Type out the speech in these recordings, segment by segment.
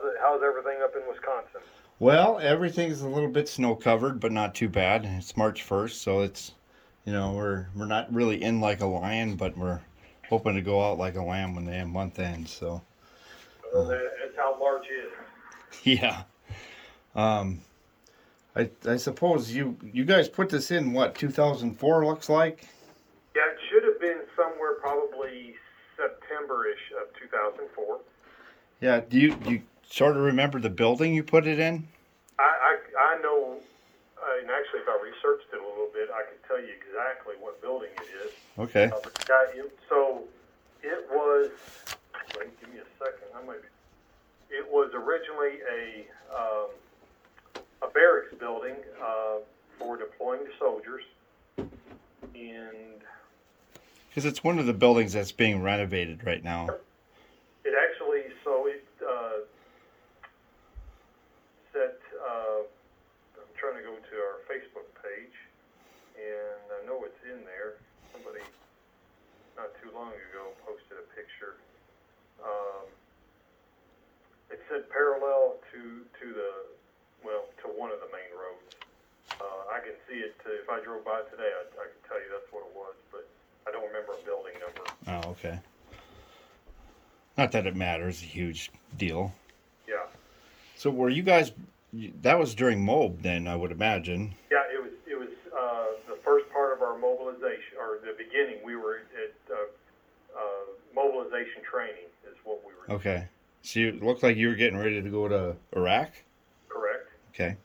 How's everything up in Wisconsin? Well, everything's a little bit snow covered, but not too bad. It's March 1st, so we're not really in like a lion, but we're hoping to go out like a lamb when the month ends. So, Well, that's how March is. yeah. Um, I suppose you guys put this in what 2004 looks like. Yeah, it should have been somewhere probably September-ish of 2004. Yeah. Do you sort of remember the building you put it in? I know, and actually, if I researched it a little bit, I could tell you exactly what building it is. Okay. So it was. Wait, give me a second. I might be. It was originally a barracks building for deploying soldiers, and Because it's one of the buildings that's being renovated right now. it actually set. I'm trying to go to our Facebook page, and I know it's in there. Somebody not too long ago posted a picture. Um, it said parallel to the to one of the main roads. I can see it. If I drove by today, I can tell you that's what it was, but I don't remember a building number. Oh, okay. Not that it matters, a huge deal. Yeah, So were you guys? That was during MOB, then I would imagine. yeah. It was the first part of our mobilization, or the beginning. We were at mobilization training is what we were. Okay. So it looked like you were getting ready to go to Iraq. Correct. Okay.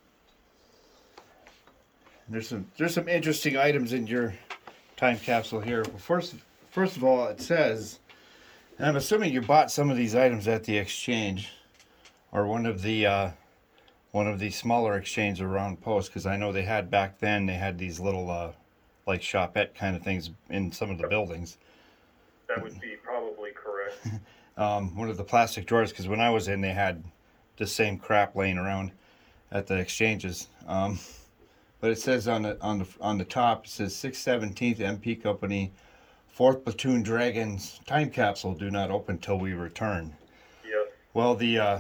There's some interesting items in your time capsule here. Well, first of all, it says, and I'm assuming you bought some of these items at the exchange, or one of the smaller exchanges around post, because I know they had back then. They had these little like shopette kind of things in some of the buildings. That would be probably correct. One of the plastic drawers, because when I was in, they had the same crap laying around at the exchanges. But it says on the top, it says 617th MP Company, 4th Platoon Dragons time capsule do not open till we return. Yes. Well, the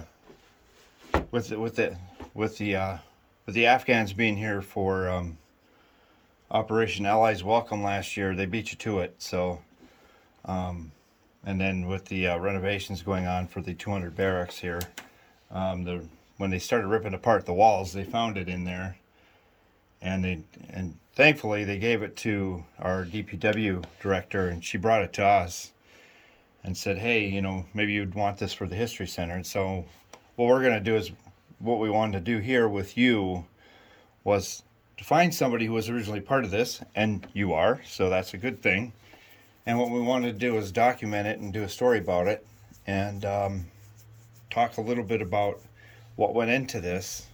with the Afghans being here for Operation Allies Welcome last year, they beat you to it. So, and then with the renovations going on for the 200 barracks here, when they started ripping apart the walls, they found it in there, and thankfully they gave it to our DPW director, and she brought it to us and said, hey, maybe you'd want this for the History Center. And so what we're going to do is what we wanted to do here with you was to find somebody who was originally part of this, and you are, so that's a good thing. And what we wanted to do is document it and do a story about it, and talk a little bit about what went into this,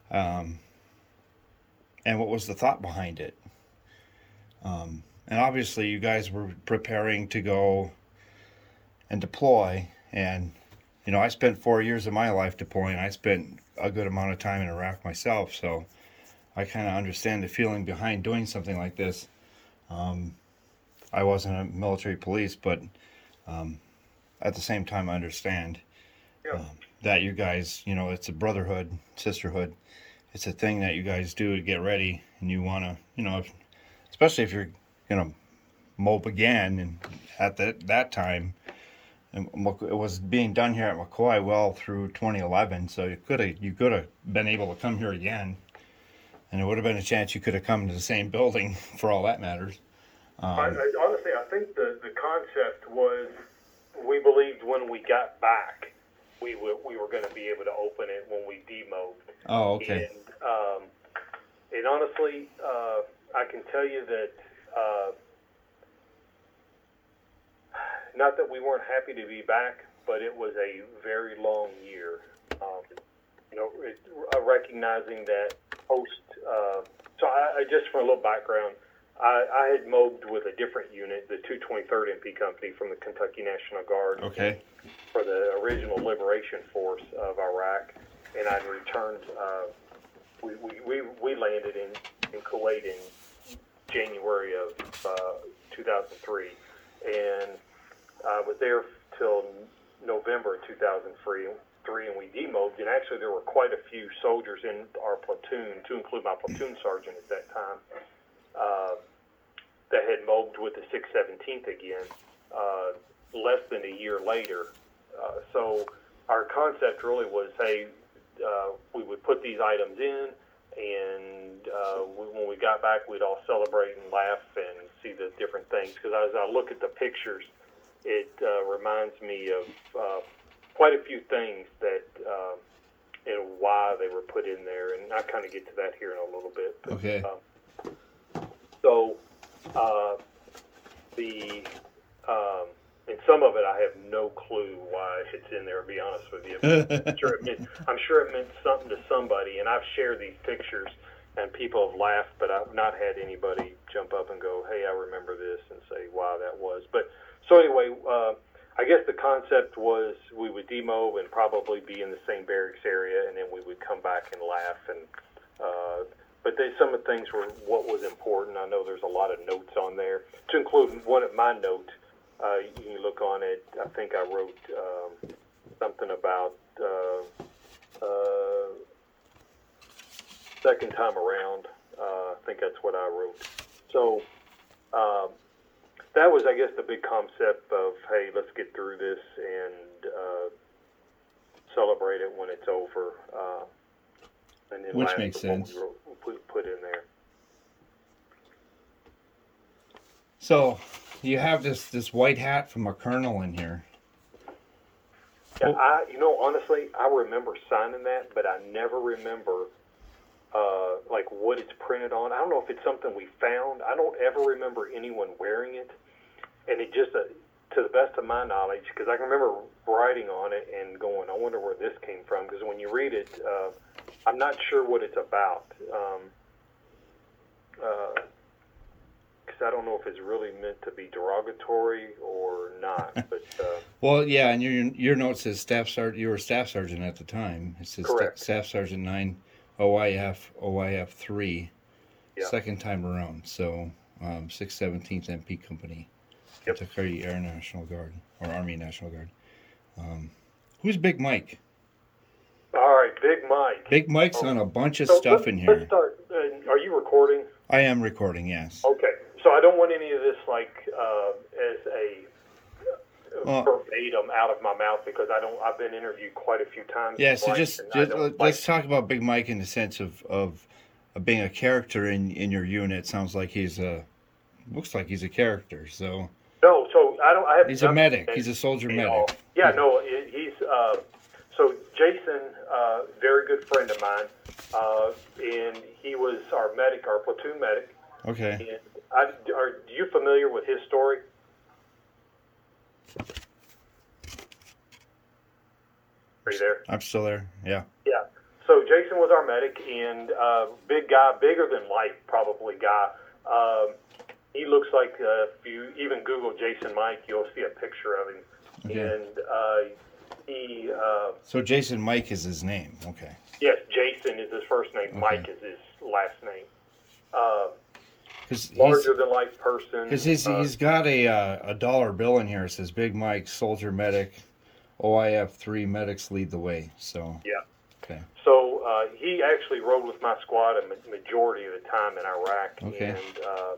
and what was the thought behind it. And obviously you guys were preparing to go and deploy, and I spent 4 years of my life deploying. I spent a good amount of time in Iraq myself, so I kind of understand the feeling behind doing something like this. I wasn't a military police, but at the same time I understand Yeah. that you guys, it's a brotherhood, sisterhood. It's a thing that you guys do to get ready, and you want to, especially if you're going to mob again, and at that time, and it was being done here at McCoy well through 2011, so you could have been able to come here again, and it would have been a chance you could have come to the same building for all that matters. Honestly, I think the concept was we believed when we got back we were going to be able to open it when we demobbed. Oh, okay. And honestly, I can tell you that not that we weren't happy to be back, but it was a very long year. Recognizing that post. So I just for a little background, I had mobbed with a different unit, the 223rd MP Company from the Kentucky National Guard. Okay. For the original liberation force of Iraq, and I'd returned. We landed in Kuwait in January of 2003, and I was there till November of 2003, and we demobbed, and actually there were quite a few soldiers in our platoon, to include my platoon sergeant at that time, that had mobbed with the 617th again less than a year later. So our concept really was, hey, we would put these items in, and when we got back, we'd all celebrate and laugh and see the different things. Because as I look at the pictures, it reminds me of quite a few things that and why they were put in there, and I kind of get to that here in a little bit. But, Okay. And some of it I have no clue why it's in there, to be honest with you. I'm sure it meant something to somebody, and I've shared these pictures, and people have laughed, but I've not had anybody jump up and go, hey, I remember this, and say why that was. But so anyway, I guess the concept was we would demob and probably be in the same barracks area, and then we would come back and laugh. And but some of the things were what was important. I know there's a lot of notes on there. To include one of my notes, you can look on it. I think I wrote something about second time around. I think that's what I wrote. So that was, I guess, the big concept of, hey, let's get through this and celebrate it when it's over. And then Which makes sense. We put in there. So you have this white hat from a colonel in here. Yeah, honestly, I remember signing that, but I never remember like what it's printed on. I don't know if it's something we found. I don't ever remember anyone wearing it, and it just, to the best of my knowledge, because I can remember writing on it and going, I wonder where this came from. Because when you read it, I'm not sure what it's about. Because I don't know if it's really meant to be derogatory or not. But well, yeah, and your note says staff sergeant. You were a staff sergeant at the time. It says correct. Staff Sergeant 9, OIF 3, Yeah. second time around. So 617th MP Company, Yep. Kentucky Air National Guard or Army National Guard. Who's Big Mike? All right, Big Mike. Big Mike's on a bunch of So stuff in Let's here. start. Are you recording? I am recording, yes. Okay, so I don't want any of this as a verbatim out of my mouth, because I've been interviewed quite a few times. Yeah, so Mike, just and I don't let's talk about Big Mike in the sense of being a character in your unit. Sounds like looks like he's a character. So No, so I have. he's a medic. He's a soldier medic. All. Yeah, no, he's so Jason, very good friend of mine, and he was our medic, our platoon medic. Okay. And are you familiar with his story? Are you there? I'm still there. Yeah. Yeah. So Jason was our medic, and big guy, bigger than life, probably guy. He looks like, if you even Google Jason Mike, you'll see a picture of him. Okay. And he. So Jason Mike is his name. Okay. Yes, Jason is his first name. Okay. Mike is his last name. Because Larger than life person. Because he's got a dollar bill in here. It says Big Mike, soldier medic, OIF 3 medics lead the way. So Yeah. okay. So he actually rode with my squad a majority of the time in Iraq. Okay. And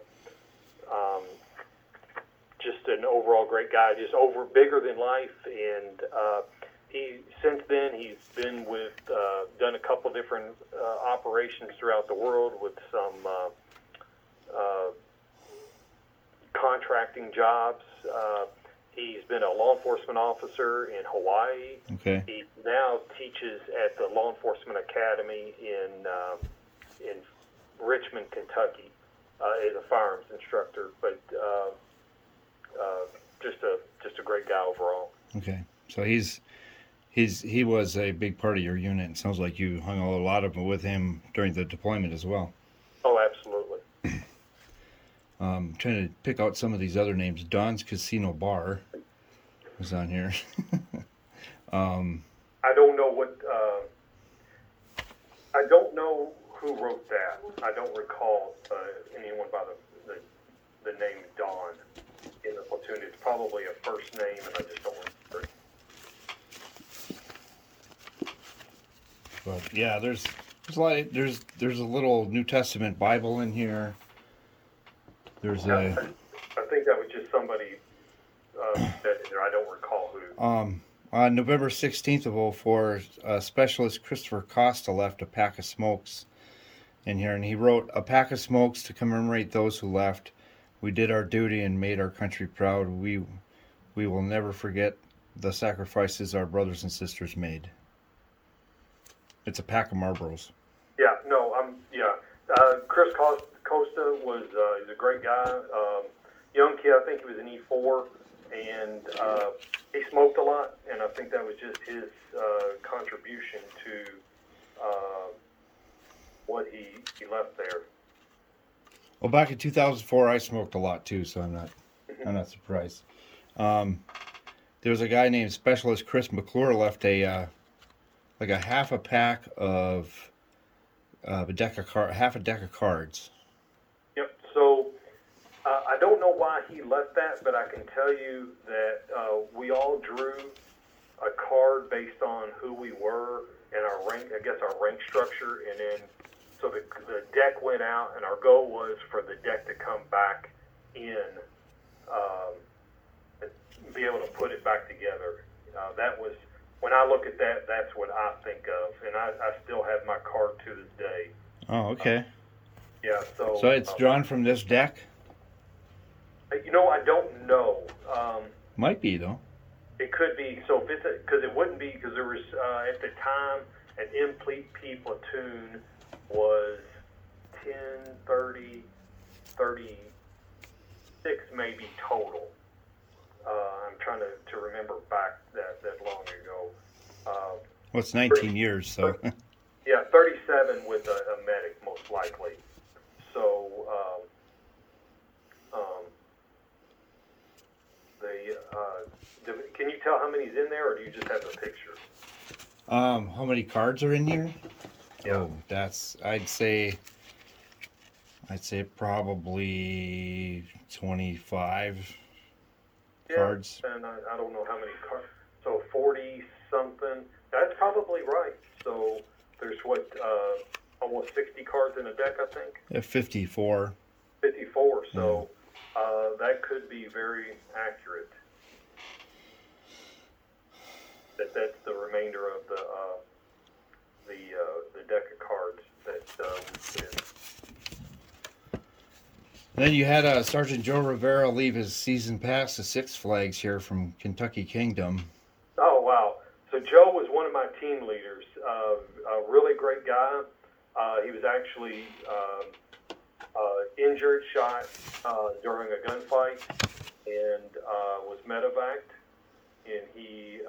just an overall great guy, just bigger than life. And since then he's been with, done a couple different operations throughout the world with some contracting jobs. He's been a law enforcement officer in Hawaii. Okay. He now teaches at the Law Enforcement Academy in Richmond, Kentucky, as a firearms instructor. But just a great guy overall. Okay. So he was a big part of your unit. It sounds like you hung a lot of with him during the deployment as well. Oh, absolutely. Trying to pick out some of these other names. Don's Casino Bar was on here. I don't know I don't know who wrote that. I don't recall anyone by the name Don in the platoon. It's probably a first name, and I just don't remember it. But yeah, there's a lot. There's a little New Testament Bible in here. There's I think that was just somebody that I don't recall who. On November 16th of '04, Specialist Christopher Costa left a pack of smokes in here, and he wrote, "A pack of smokes to commemorate those who left. We did our duty and made our country proud. We will never forget the sacrifices our brothers and sisters made." It's a pack of Marlboros. Yeah, no, Chris Costa was he's a great guy. Young kid, I think he was an E4, and he smoked a lot, and I think that was just his contribution to what he left there. Well, back in 2004, I smoked a lot too, so I'm not surprised. There was a guy named Specialist Chris McClure left like a half a pack of half a deck of cards. Yep. So I don't know why he left that, but I can tell you that we all drew a card based on who we were and our rank. I guess our rank structure, and then so the deck went out, and our goal was for the deck to come back in, and be able to put it back together. That was. When I look at that, that's what I think of, and I still have my card to this day. Oh, okay. Yeah, so it's drawn from this deck? I don't know. Might be, though. It could be. So if it's because it wouldn't be, because there was at the time an MPP platoon was 10, 30, 36 maybe total. I'm trying to remember back that long ago. Well, it's 19 years, so. Yeah, 37 with a medic, most likely. So, can you tell how many's in there, or do you just have the picture? How many cards are in here? Yeah. Oh, I'd say probably 25 cards. And I don't know how many cards. So 40 something. That's probably right. So there's almost 60 cards in a deck, I think. Yeah, 54. 54. So that could be very accurate. That's the remainder of the deck of cards that we did. Then you had Sergeant Joe Rivera leave his season pass to Six Flags here from Kentucky Kingdom. Oh, wow. So Joe was one of my team leaders. A really great guy. He was actually injured, shot during a gunfight, and was medevaced. And he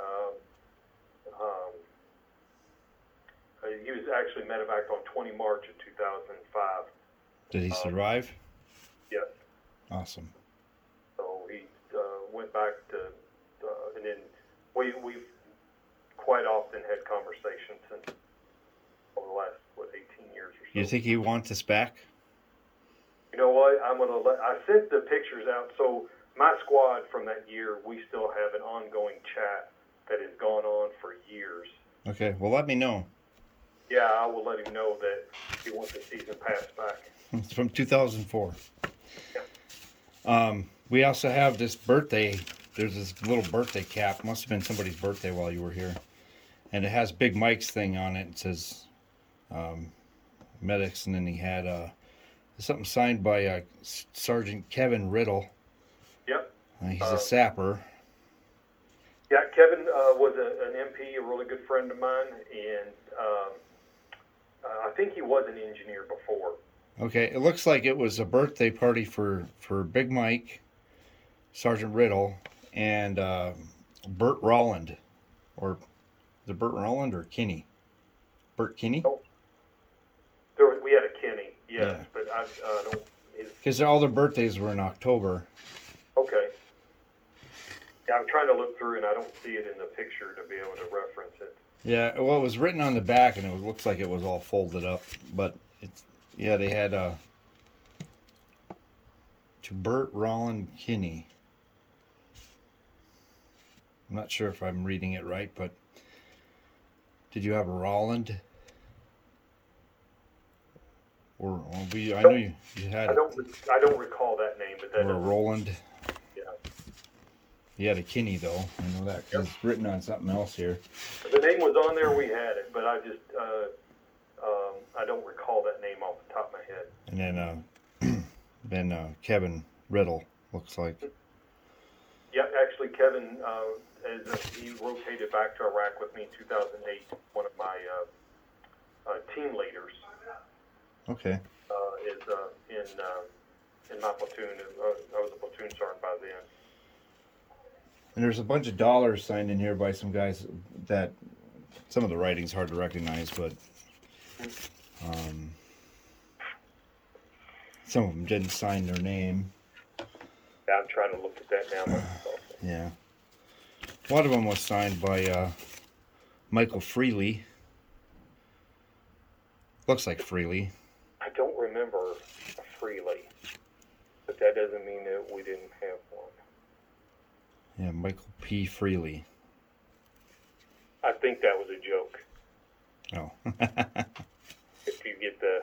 was actually medevaced on 20 March of 2005. Did he survive? Yes. Awesome. So he went back to, and then we've quite often had conversations since over the last 18 years or so. You think he wants us back? You know what? I sent the pictures out. So my squad from that year, we still have an ongoing chat that has gone on for years. Okay. Well, let me know. Yeah, I will let him know that he wants the season pass back. It's from 2004. Yeah. We also have this birthday. There's this little birthday cap. Must have been somebody's birthday while you were here. And it has Big Mike's thing on it. It says medics, and then he had something signed by Sergeant Kevin Riddle. Yep. He's a sapper. Yeah, Kevin was an MP, a really good friend of mine, and I think he was an engineer before. Okay, it looks like it was a birthday party for Big Mike, Sergeant Riddle, and Burt Rolland, or the Burt Rolland or Kinney? Burt Kinney? Oh, we had a Kinney, yes, yeah. But I don't. Because all their birthdays were in October. Okay. Yeah, I'm trying to look through, and I don't see it in the picture to be able to reference it. Yeah, well, it was written on the back, and it looks like it was all folded up, but it's. Yeah, they had to Burt Rolland Kinney. I'm not sure if I'm reading it right, but did you have a Rolland? I know you had I don't recall that name, but that or a is, Roland. yeah. You had a Kinney though. I know that because it's written on something else here. The name was on there. We had it, but I just I don't recall that name off the top of my head. And then Kevin Riddle looks like. Yeah, actually, Kevin, he rotated back to Iraq with me in 2008. One of my team leaders Okay. is in my platoon. I was a platoon sergeant by then. And there's a bunch of dollars signed in here by some guys that some of the writing's hard to recognize, but some of them didn't sign their name. Yeah, I'm trying to look at that now myself. Yeah. One of them was signed by Michael Freely. Looks like Freely. I don't remember a Freely, but that doesn't mean that we didn't have one. Yeah, Michael P. Freely. I think that was a joke. Oh. If you get the...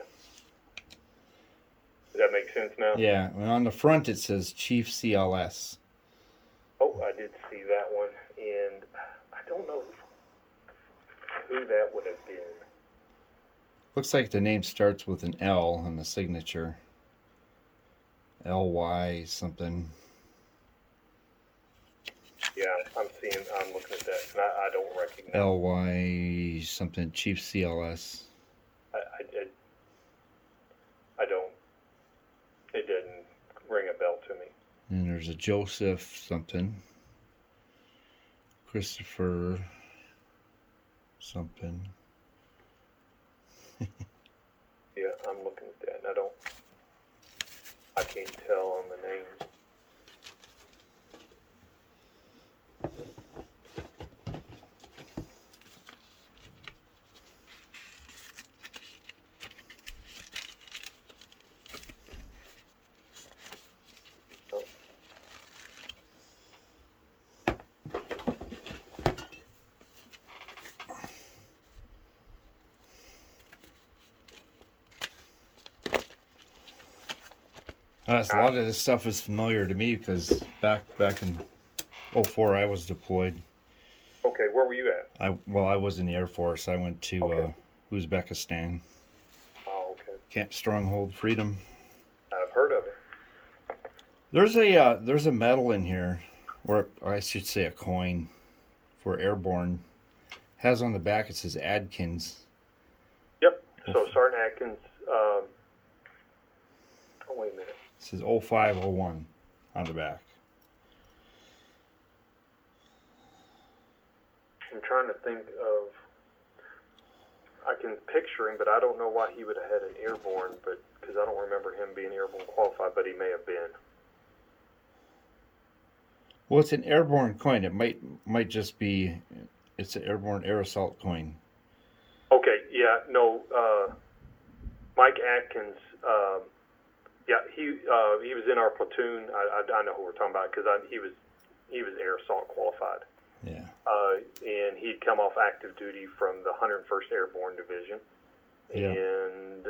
Does that make sense now? Yeah, and on the front it says Chief CLS. Oh, I did see that one, and I don't know who that would have been. Looks like the name starts with an L on the signature. LY something. Yeah, I'm looking at that, and I don't recognize LY something, Chief CLS. I don't. It didn't ring a bell to me. And there's a Joseph something. Christopher something. Yeah, I'm looking at that, and I can't tell on the names. A lot of this stuff is familiar to me because back in '04 I was deployed. Okay, where were you at? I was in the Air Force. I went to Uzbekistan. Oh, okay. Camp Stronghold Freedom. I've heard of it. There's a medal in here, or I should say a coin, for airborne. Has on the back it says Adkins. Yep. So Sergeant Atkins. Oh, wait a minute. It says 0501 on the back. I'm trying to think of. I can picture him, but I don't know why he would have had an airborne. But because I don't remember him being airborne qualified, but he may have been. Well, it's an airborne coin. It might just be. It's an airborne air assault coin. Okay. Yeah. No. Mike Atkins. Yeah. He was in our platoon. I know who we're talking about because he was air assault qualified. Yeah. And he'd come off active duty from the 101st Airborne Division, Yeah. and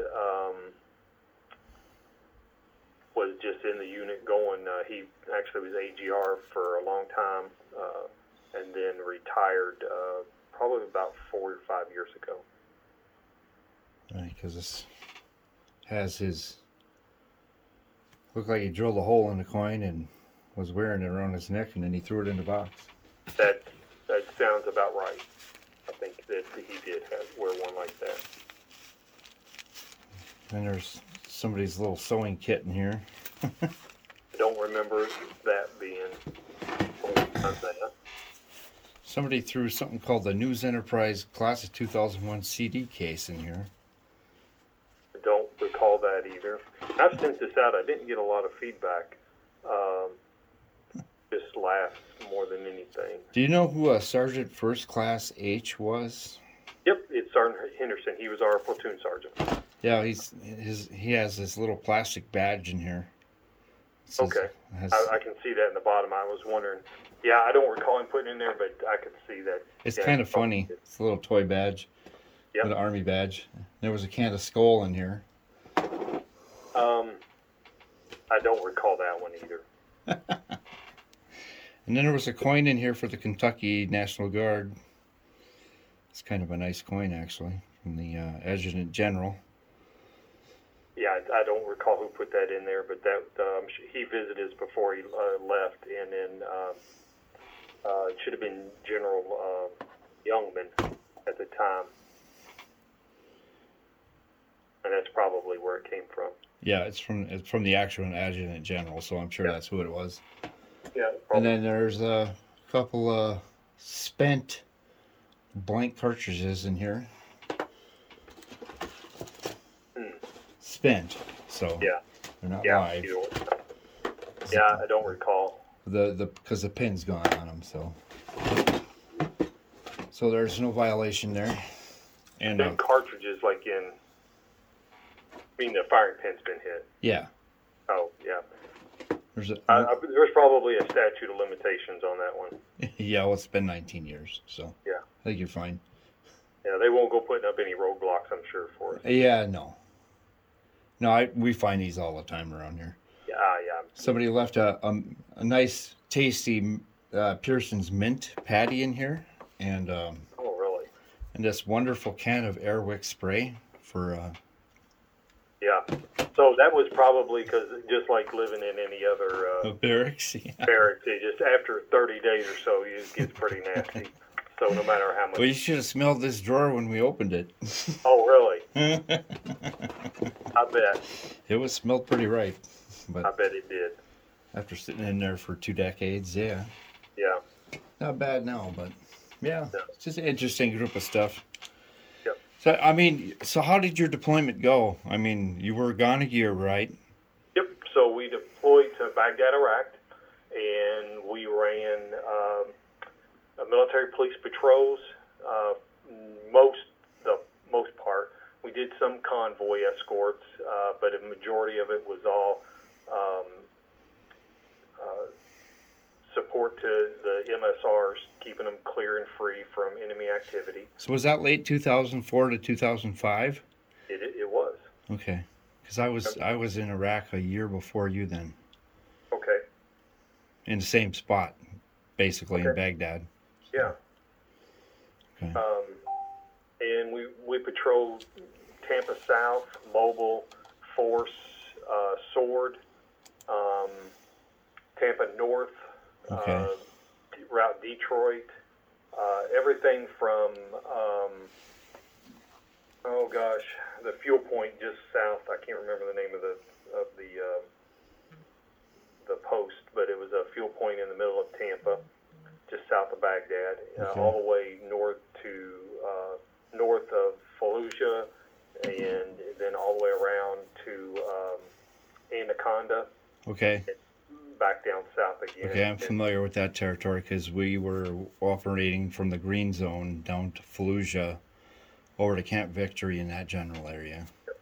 was just in the unit going. He actually was AGR for a long time, and then retired probably about 4 or 5 years ago. Right, because this has his. Looked like he drilled a hole in the coin and was wearing it around his neck, and then he threw it in the box. That sounds about right. I think that he did wear one like that. And there's somebody's little sewing kit in here. I don't remember that being on that. Somebody threw something called the News Enterprise Class of 2001 CD case in here. I don't recall that either. I've sent this out. I didn't get a lot of feedback. Just laughs more than anything. Do you know who Sergeant First Class H was? Yep, it's Sergeant Henderson. He was our platoon sergeant. Yeah, he has this little plastic badge in here. Okay, I can see that in the bottom. I was wondering. Yeah, I don't recall him putting it in there, but I could see that. It's kind of funny. It's a little toy badge. Yep. With an army badge. There was a can of Skull in here. I don't recall that one either. And then there was a coin in here for the Kentucky National Guard. It's kind of a nice coin, actually, from the Adjutant General. Yeah, I don't recall who put that in there, but that he visited us before he left, and then it should have been General Youngman at the time, and that's probably where it came from. Yeah, it's from the actual Adjutant General, so I'm sure that's who it was. Yeah. And then there's a couple spent blank cartridges in here. Spent, so yeah, they're not yeah, live. Yeah, I don't recall. Because the pin's gone on them, so there's no violation there. And cartridges, like I mean, the firing pin's been hit. Yeah. Oh, yeah. There's probably a statute of limitations on that one. Yeah, well, it's been 19 years, so yeah, I think you're fine. Yeah, they won't go putting up any roadblocks, I'm sure, for us. Yeah, no, we find these all the time around here. Yeah. Somebody left a nice, tasty Pearson's mint patty in here, and oh, really? And this wonderful can of Airwick spray for. Yeah, so that was probably because just like living in any other barracks, barracks, it just after 30 days or so, it gets pretty nasty. So no matter how much. Well, you should have smelled this drawer when we opened it. Oh, really? I bet. It smelled pretty right. But I bet it did. After sitting in there for 2 decades, yeah. Yeah. Not bad now, but yeah. It's just an interesting group of stuff. Yep. So how did your deployment go? I mean, you were gone a year, right? Yep. So we deployed to Baghdad, Iraq, and we ran military police patrols. The most part, we did some convoy escorts, but a majority of it was all support to the MSRs, keeping them clear and free from enemy activity. So was that late 2004 to 2005? It was. Okay, because I was in Iraq a year before you then. Okay. In the same spot, basically in Baghdad. Yeah. Okay. And we patrolled Tampa South, Mobile, Force, Sword, Tampa North, Route Detroit, everything from the fuel point just south. I can't remember the name of the post, but it was a fuel point in the middle of Tampa, just south of Baghdad, all the way north of Fallujah, and then all the way around to Anaconda. Okay. Back down south again. Okay, I'm familiar with that territory because we were operating from the Green Zone down to Fallujah, over to Camp Victory in that general area.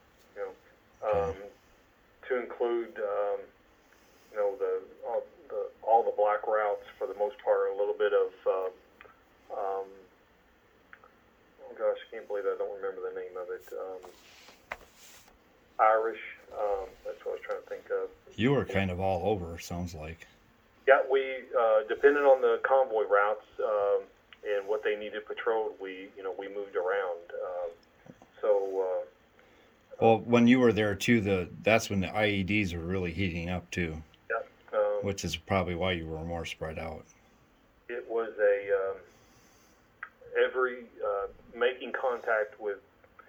To include, all the black routes for the most part, a little bit of, I can't believe I don't remember the name of it. Irish, that's what I was trying to think of. You were kind of all over, sounds like. Yeah, we, depending on the convoy routes and what they needed patrolled, we moved around. Well, when you were there too, that's when the IEDs were really heating up too. Yeah. Which is probably why you were more spread out. It was making contact with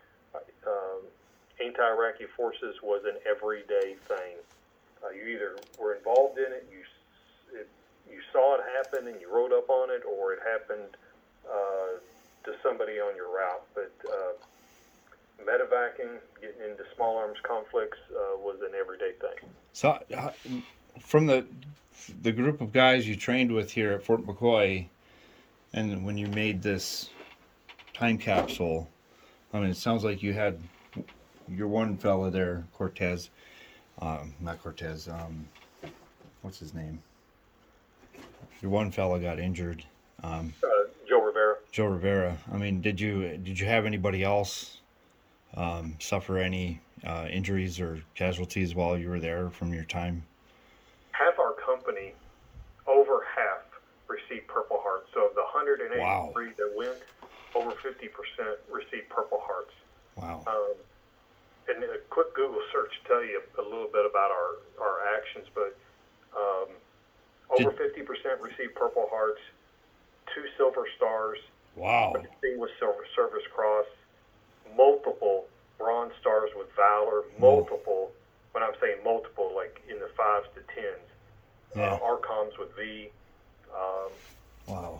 anti-Iraqi forces was an everyday thing. You either were involved in it, you saw it happen and you wrote up on it, or it happened to somebody on your route. But medevacing, getting into small arms conflicts was an everyday thing. So, from the group of guys you trained with here at Fort McCoy, and when you made this time capsule, I mean, it sounds like you had your one fella there, Cortez, not Cortez, what's his name? Your one fella got injured. Joe Rivera. Joe Rivera. I mean, did you have anybody else suffer any injuries or casualties while you were there from your time? Half our company, over half, received Purple Hearts. So of the 183 Wow. that went, over 50% received Purple Hearts. Wow. And a quick Google search tell you a little bit about our actions, but over 50% received Purple Hearts, 2 Silver Stars, Wow. a Distinguished Service Cross, multiple Bronze Stars with Valor, multiple, when I'm saying multiple, like in the 5s to 10s, Yeah. Arcoms with V. Wow.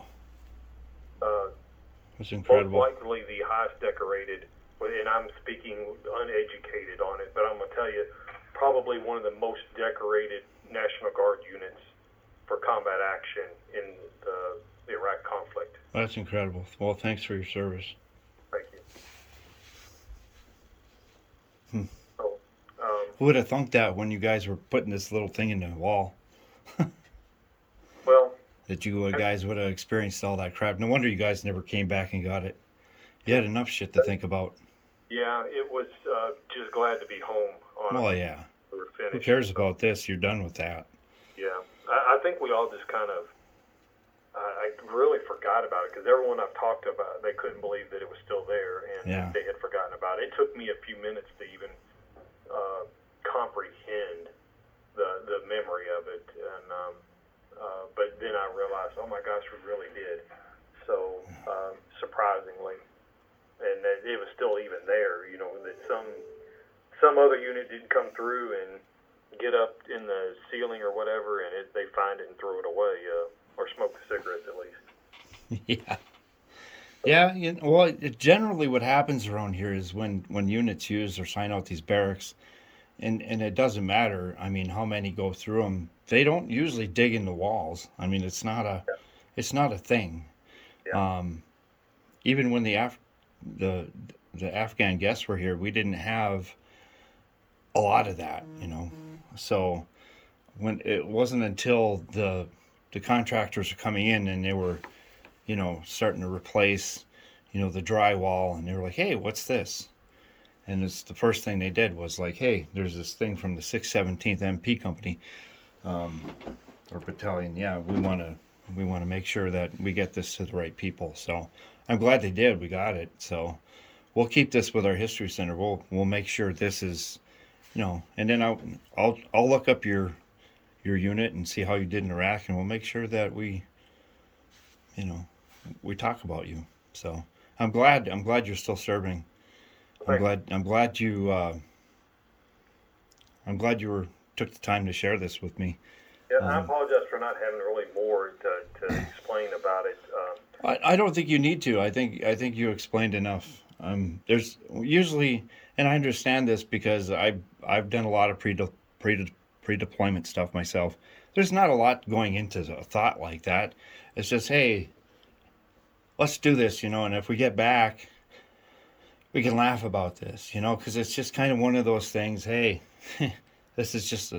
That's Most incredible. likely the highest decorated, and I'm speaking uneducated on it, but I'm going to tell you, probably one of the most decorated National Guard units for combat action in the Iraq conflict. That's incredible. Well, thanks for your service. Thank you. So, Who would have thunk that when you guys were putting this little thing in the wall? well, That you guys would have experienced all that crap. No wonder you guys never came back and got it. You had enough shit to think about. yeah, it was just glad to be home. Well, yeah. We were finished. Who cares about this? You're done with that. Yeah, I think we all just kind of, I really forgot about it because everyone I've talked about, they couldn't believe that it was still there and Yeah. they had forgotten about it. It took me a few minutes to even comprehend the memory of it, and but then I realized, oh my gosh, we really did. So surprisingly, and that it was still even there. You know, that some other unit didn't come through and get up in the ceiling or whatever, and they find it and throw it away, or smoke a cigarette at least. Yeah. Yeah, well, generally what happens around here is when units use or sign out these barracks, and it doesn't matter, I mean, how many go through them, they don't usually dig in the walls. I mean, it's not a thing. Yeah. Even when the Afghan guests were here, we didn't have a lot of that, So when it wasn't until the contractors were coming in and they were, starting to replace, the drywall, and they were like, "Hey, what's this?" And it's the first thing they did was like, "Hey, there's this thing from the 617th MP Company, or battalion. Yeah, we want to make sure that we get this to the right people." So I'm glad they did. We got it. So we'll keep this with our history center. We'll make sure this is, and then I'll look up your unit and see how you did in Iraq, and we'll make sure that we talk about you. So I'm glad you're still serving. I'm glad you took the time to share this with me. Yeah, I apologize for not having really more to explain about it. I don't think you need to. I think you explained enough. There's usually, and I understand this because I've done a lot of pre-deployment stuff myself. There's not a lot going into a thought like that. It's just, hey, let's do this, and if we get back, we can laugh about this, because it's just kind of one of those things. Hey, this is just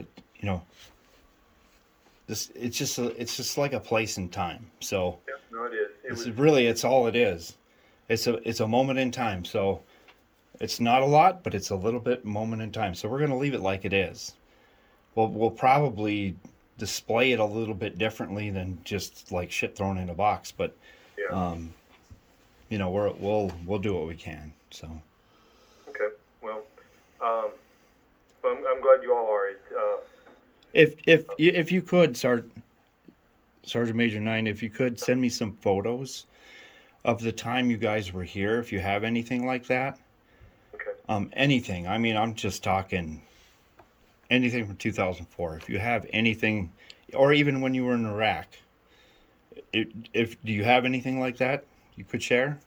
it's just like a place and time. So Yeah, no, it is. It's all it is. It's a moment in time. So it's not a lot, but it's a little bit moment in time. So we're going to leave it like it is. We'll probably display it a little bit differently than just like shit thrown in a box, but Yeah. we'll do what we can. So Okay. Well, I'm glad you all are. if you could, Sergeant Major 9, if you could send me some photos of the time you guys were here, if you have anything like that. Okay. Anything. I mean, I'm just talking anything from 2004. If you have anything, or even when you were in Iraq, do you have anything like that you could share?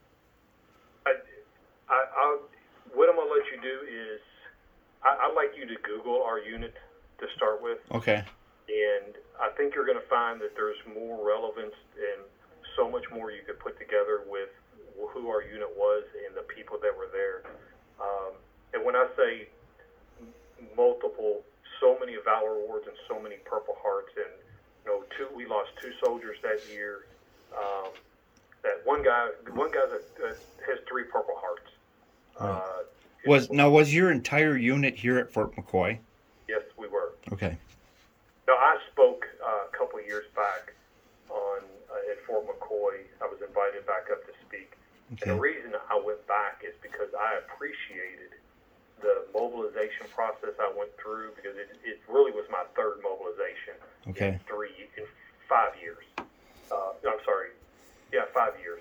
What I'm going to let you do is, I'd like you to Google our unit to start with. Okay. And I think you're going to find that there's more relevance and so much more you could put together with who our unit was and the people that were there. And when I say multiple, so many Valor Awards and so many Purple Hearts, and we lost 2 soldiers that year. That one guy that has 3 Purple Hearts. Right. Was your entire unit here at Fort McCoy? Yes, we were. Okay. Now, I spoke a couple of years back at Fort McCoy. I was invited back up to speak. Okay. And the reason I went back is because I appreciated the mobilization process I went through, because it really was my third mobilization Okay. in 5 years. I'm sorry, 5 years.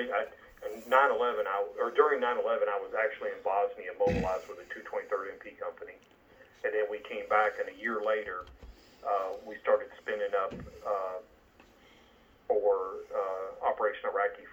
During 9/11, I was actually in Bosnia, mobilized with the 223rd MP Company, and then we came back, and a year later, we started spinning up for Operation Iraqi